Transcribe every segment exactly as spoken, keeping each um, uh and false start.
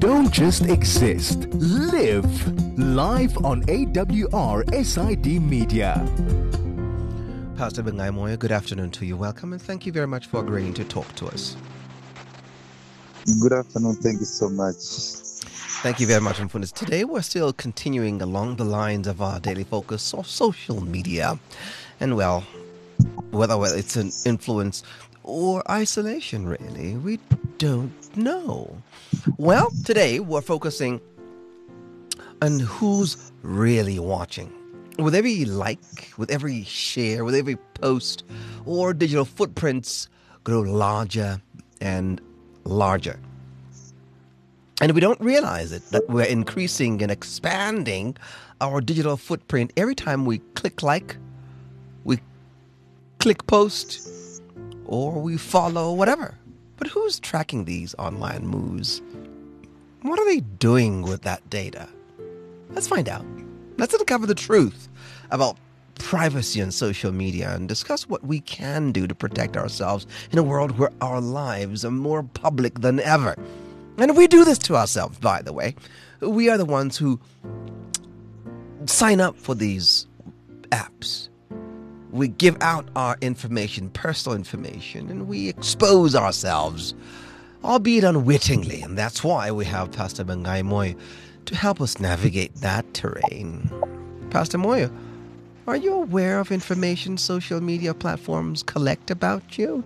Don't just exist. Live. Live on A W R S I D Media. Pastor Bengai Moyo, good afternoon to you. Welcome and thank you very much for agreeing to talk to us. Good afternoon. Thank you so much. Thank you very much, Mfunis. Today we're still continuing along the lines of our daily focus of social media. And well, whether it's an influence or isolation, really, we don't know. Well, today we're focusing on who's really watching. With every like, with every share, with every post, or digital footprints grow larger and larger. And we don't realize it, that we're increasing and expanding our digital footprint every time we click like, we click post, or we follow, whatever. But who's tracking these online moves? What are they doing with that data? Let's find out. Let's uncover the truth about privacy on social media and discuss what we can do to protect ourselves in a world where our lives are more public than ever. And we do this to ourselves, by the way. We are the ones who sign up for these apps. We give out our information, personal information, and we expose ourselves, albeit unwittingly. And that's why we have Pastor Bengai Moyo to help us navigate that terrain. Pastor Moyo, are you aware of information social media platforms collect about you?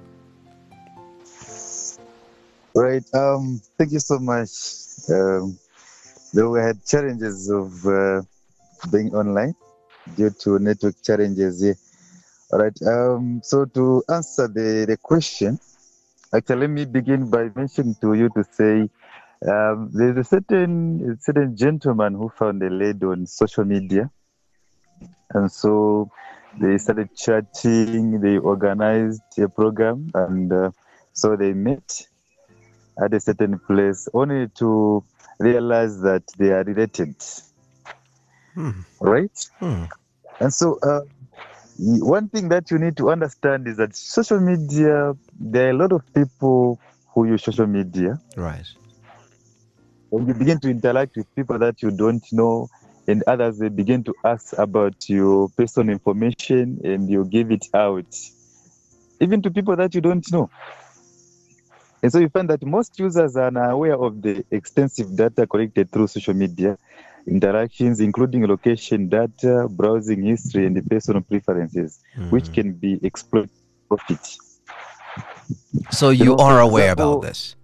Right. Um. Thank you so much. Um, though we had challenges of uh, being online due to network challenges here. All right. Um. So to answer the, the question, actually, let me begin by mentioning to you to say um, there's a certain a certain gentleman who found a lady on social media, and so they started chatting. They organized a program, and uh, so they met at a certain place, only to realize that they are related. Hmm. Right? Hmm. And so uh, one thing that you need to understand is that social media, there are a lot of people who use social media. Right. When you begin to interact with people that you don't know, and others, they begin to ask about your personal information and you give it out, even to people that you don't know. And so you find that most users are unaware of the extensive data collected through social media interactions, including location data, browsing history, and the personal preferences, mm. which can be exploited for profit. So you, you know, are aware example, about this?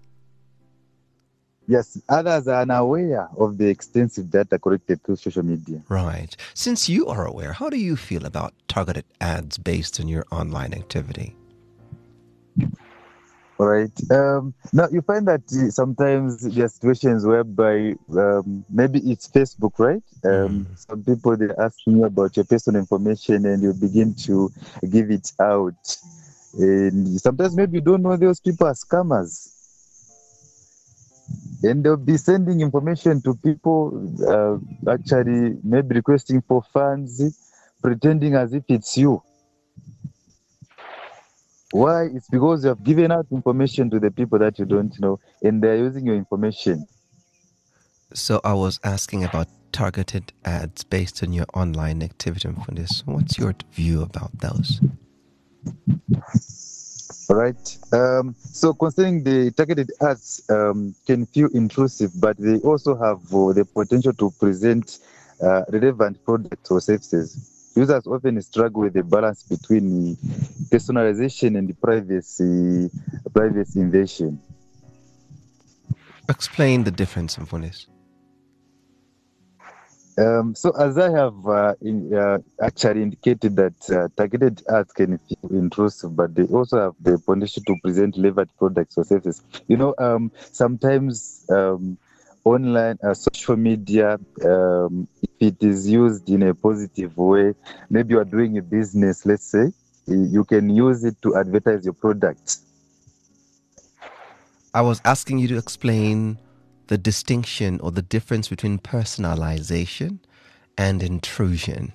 Yes, others are unaware of the extensive data collected through social media. Right. Since you are aware, how do you feel about targeted ads based on your online activity? Right. Um, now, you find that uh, sometimes there are situations whereby um, maybe it's Facebook, right? Um, mm. Some people, they're asking you about your personal information and you begin to give it out. And sometimes maybe you don't know those people are scammers. And they'll be sending information to people, uh, actually maybe requesting for funds, pretending as if it's you. Why? It's because you have given out information to the people that you don't know, and they're using your information. So I was asking about targeted ads based on your online activity for this. What's your view about those? All right. Um, so concerning the targeted ads, um, can feel intrusive, but they also have uh, the potential to present uh, relevant products or services. Users often struggle with the balance between personalization and the privacy, privacy invasion. Explain the difference, Mfunis. Um, so as I have uh, in, uh, actually indicated that uh, targeted ads can feel intrusive, but they also have the potential to present relevant products or services. You know, um, sometimes um, online uh, social media, um, if it is used in a positive way, maybe you are doing a business, let's say, you can use it to advertise your product. I was asking you to explain the distinction or the difference between personalization and intrusion.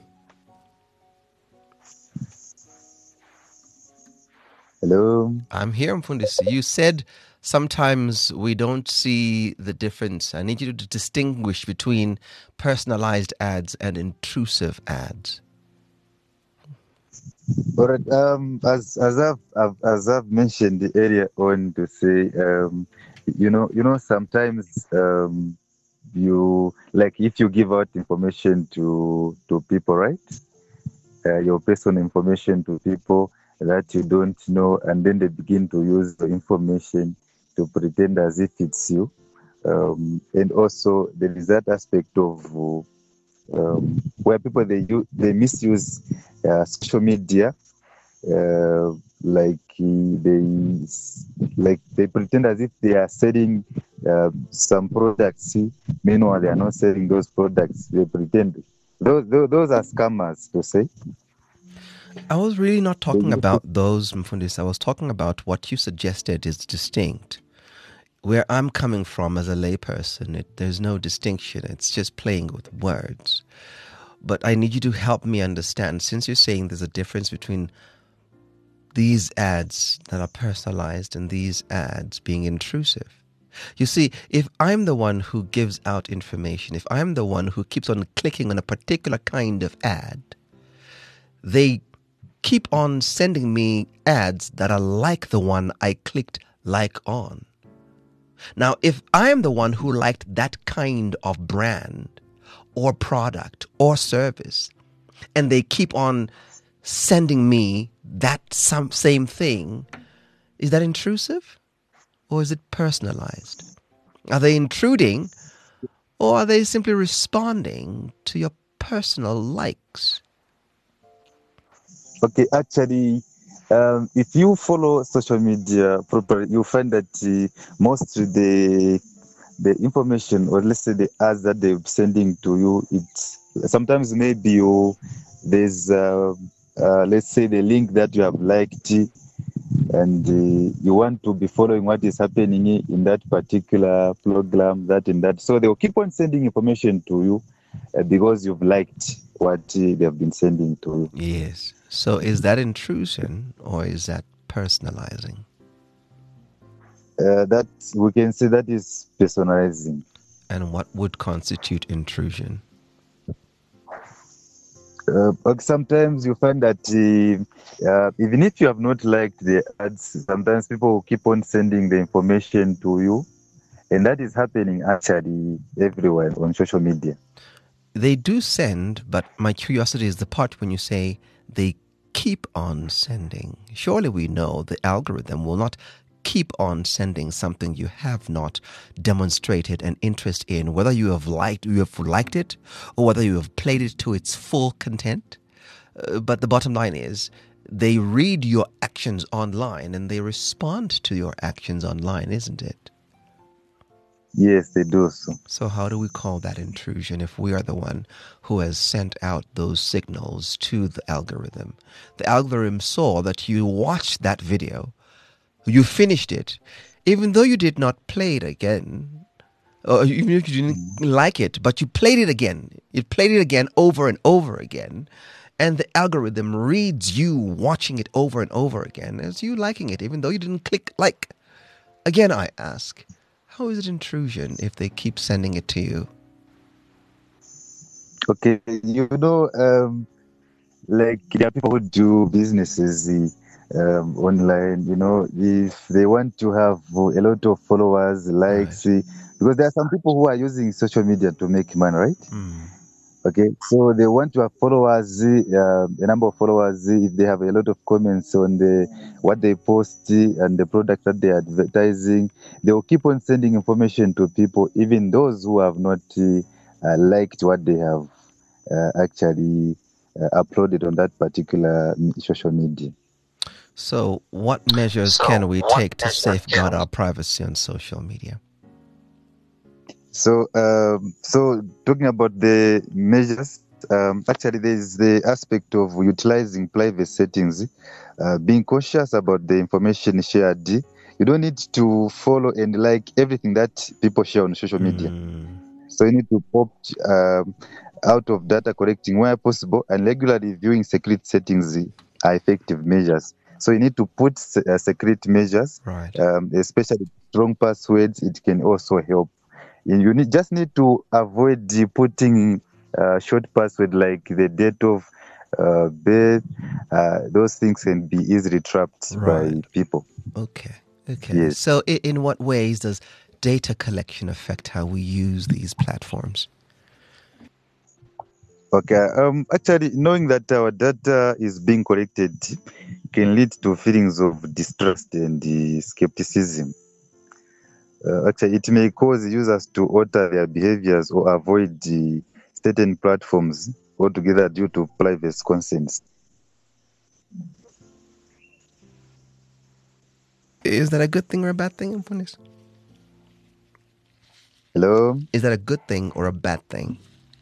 Hello? I'm here, Mfundisi. You said sometimes we don't see the difference. I need you to distinguish between personalized ads and intrusive ads. All right. Um, as as I've, I've as I've mentioned the area on to say, um, you know, you know, sometimes um, you like if you give out information to to people, right? Uh, your personal information to people that you don't know, and then they begin to use the information to pretend as if it's you. Um, and also there is that aspect of um, where people they use, they misuse uh, social media, uh, like uh, they like they pretend as if they are selling uh, some products. Meanwhile, they are not selling those products. They pretend those those, those are scammers, to say. I was really not talking about those, Mfundisi. I was talking about what you suggested is distinct. Where I'm coming from as a layperson, it, there's no distinction. It's just playing with words. But I need you to help me understand, since you're saying there's a difference between these ads that are personalized and these ads being intrusive. You see, if I'm the one who gives out information, if I'm the one who keeps on clicking on a particular kind of ad, they keep on sending me ads that are like the one I clicked like on. Now, if I'm the one who liked that kind of brand or product or service, and they keep on sending me that some, same thing, is that intrusive or is it personalized? Are they intruding or are they simply responding to your personal likes? Okay, actually, um, if you follow social media properly, you find that uh, most of the the information, or let's say the ads that they're sending to you, it's sometimes maybe you there's uh, uh, let's say the link that you have liked, and uh, you want to be following what is happening in that particular program, that and that. So they'll keep on sending information to you uh, because you've liked what uh, they have been sending to you. Yes. So is that intrusion or is that personalizing? Uh, that we can say that is personalizing. And what would constitute intrusion? Uh, but sometimes you find that uh, uh, even if you have not liked the ads, sometimes people will keep on sending the information to you, and that is happening actually everywhere on social media. They do send, but my curiosity is the part when you say they keep on sending. Surely we know the algorithm will not keep on sending something you have not demonstrated an interest in, whether you have liked you have liked it or whether you have played it to its full content. Uh, but the bottom line is they read your actions online and they respond to your actions online, isn't it? Yes, they do so. So how do we call that intrusion if we are the one who has sent out those signals to the algorithm? The algorithm saw that you watched that video, you finished it, even though you did not play it again, or even if you didn't like it, but you played it again. You played it again over and over again, and the algorithm reads you watching it over and over again as you liking it, even though you didn't click like. Again, I ask, how is it intrusion if they keep sending it to you? Okay, you know, um, like there are people who do businesses um, online, you know, if they want to have a lot of followers, likes, right. Because there are some people who are using social media to make money, right? Mm. Okay, so they want to have followers, uh, a number of followers, if they have a lot of comments on the what they post and the product that they are advertising, they will keep on sending information to people, even those who have not uh, liked what they have uh, actually uh, uploaded on that particular social media. So what measures so can we take to safeguard our privacy on social media? So, um, so talking about the measures, um, actually there is the aspect of utilizing private settings, uh, being cautious about the information shared. You don't need to follow and like everything that people share on social media. Mm. So you need to opt um, out of data collecting where possible, and regularly viewing secret settings are effective measures. So you need to put uh, secret measures, right. um, especially strong passwords, it can also help. You need, just need to avoid putting uh, short password like the date of uh, birth. Uh, those things can be easily trapped Right. by people. Okay. Okay. Yes. So in, in what ways does data collection affect how we use these platforms? Okay. Um, actually, knowing that our data is being collected can lead to feelings of distrust and uh, skepticism. Uh, actually, it may cause users to alter their behaviors or avoid uh, certain platforms altogether due to privacy concerns. Is that a good thing or a bad thing, Mfundisi? Hello? Is that a good thing or a bad thing?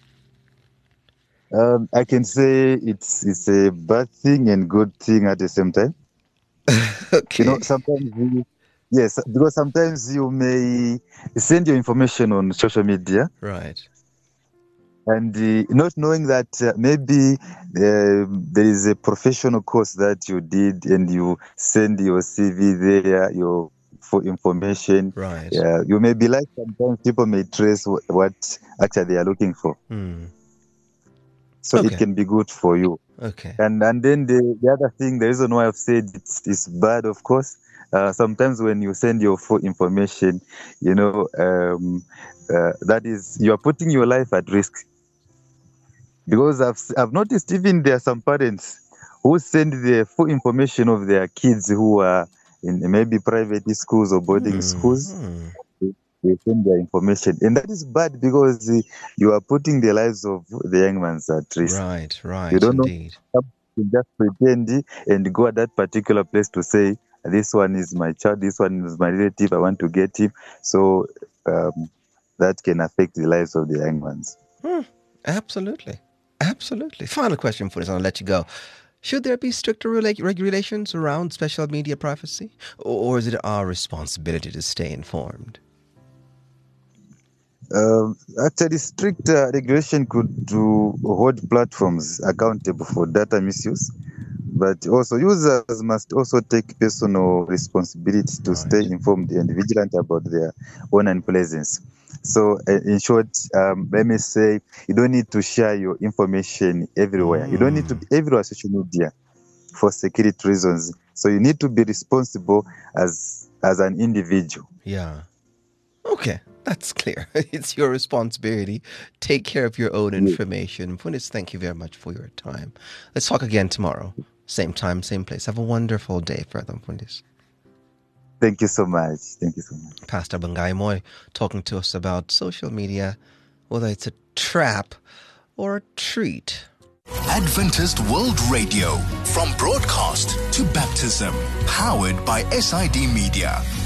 Um, I can say it's it's a bad thing and good thing at the same time. Okay. You know, sometimes we, yes, because sometimes you may send your information on social media, Right. and uh, not knowing that uh, maybe uh, there is a professional course that you did, and you send your C V there, your for information. Right. Uh, you may be like, sometimes people may trace what, what actually they are looking for. Hmm. So Okay. it can be good for you. Okay. And and then the, the other thing, the reason why I've said it's, it's bad, of course, uh, sometimes when you send your full information, you know, um, uh, that is, you are putting your life at risk. Because I've, I've noticed even there are some parents who send the full information of their kids who are in maybe private schools or boarding Hmm. schools. Hmm. They send their information. And that is bad because uh, you are putting the lives of the young ones at risk. Right. Right. You don't know. Indeed. You just pretend and go at that particular place to say, this one is my child, this one is my relative, I want to get him. So um, that can affect the lives of the young ones. Hmm. Absolutely. Absolutely. Final question for this, I'll let you go. Should there be stricter reg- regulations around social media privacy? Or is it our responsibility to stay informed? Um, actually, strict uh, regulation could do, hold platforms accountable for data misuse, but also users must also take personal responsibility to Right. stay informed and vigilant about their online presence. So, uh, in short, um, let me say, you don't need to share your information everywhere. You don't need to be everywhere on social media for security reasons. So, you need to be responsible as as an individual. Yeah. Okay, that's clear. It's your responsibility. Take care of your own information. Mfundisi, thank you very much for your time. Let's talk again tomorrow. Same time, same place. Have a wonderful day further, Mfundisi. Thank you so much. Thank you so much. Pastor Bangai Moy talking to us about social media, whether it's a trap or a treat. Adventist World Radio, from broadcast to baptism, powered by S I D Media.